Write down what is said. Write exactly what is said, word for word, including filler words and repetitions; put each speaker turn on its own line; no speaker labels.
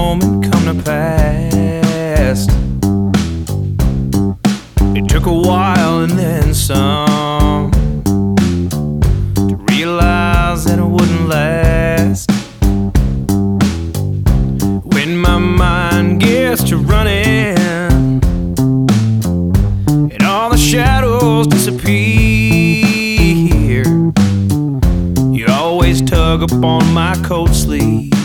moment come to pass. It took a while and then some to realize that it wouldn't last. When my mind gets to running and all the shadows disappear, you always tug upon my coat sleeve